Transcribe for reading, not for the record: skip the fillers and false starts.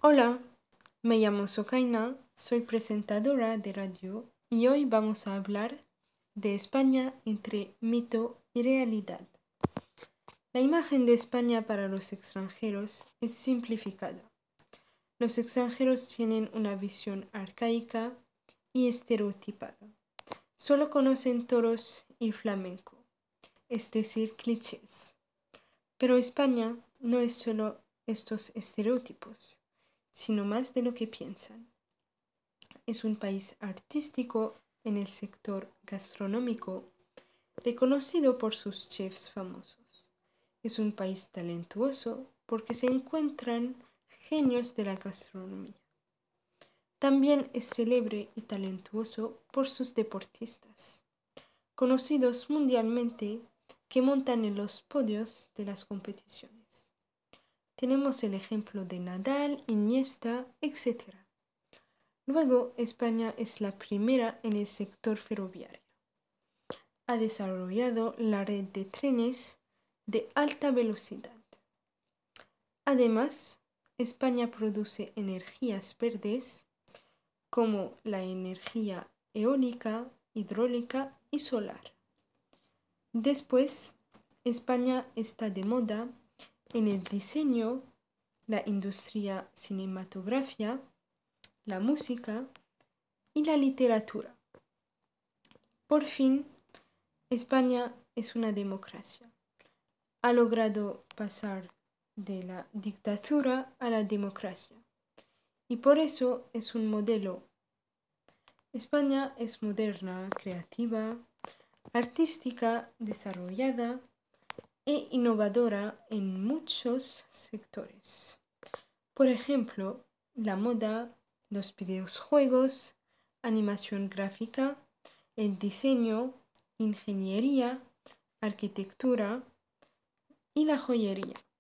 Hola, me llamo Sokaina, soy presentadora de radio y hoy vamos a hablar de España entre mito y realidad. La imagen de España para los extranjeros es simplificada. Los extranjeros tienen una visión arcaica y estereotipada. Solo conocen toros y flamenco, es decir, clichés. Pero España no es solo estos estereotipos, sino más de lo que piensan. Es un país artístico en el sector gastronómico, reconocido por sus chefs famosos. Es un país talentuoso porque se encuentran genios de la gastronomía. También es célebre y talentuoso por sus deportistas, conocidos mundialmente que montan en los podios de las competiciones. Tenemos el ejemplo de Nadal, Iniesta, etc. Luego, España es la primera en el sector ferroviario. Ha desarrollado la red de trenes de alta velocidad. Además, España produce energías verdes como la energía eólica, hidráulica y solar. Después, España está de moda en el diseño, la industria cinematográfica, la música y la literatura. Por fin, España es una democracia. Ha logrado pasar de la dictadura a la democracia y por eso es un modelo. España es moderna, creativa, artística, desarrollada e innovadora en muchos sectores. Por ejemplo, la moda, los videojuegos, animación gráfica, el diseño, ingeniería, arquitectura y la joyería.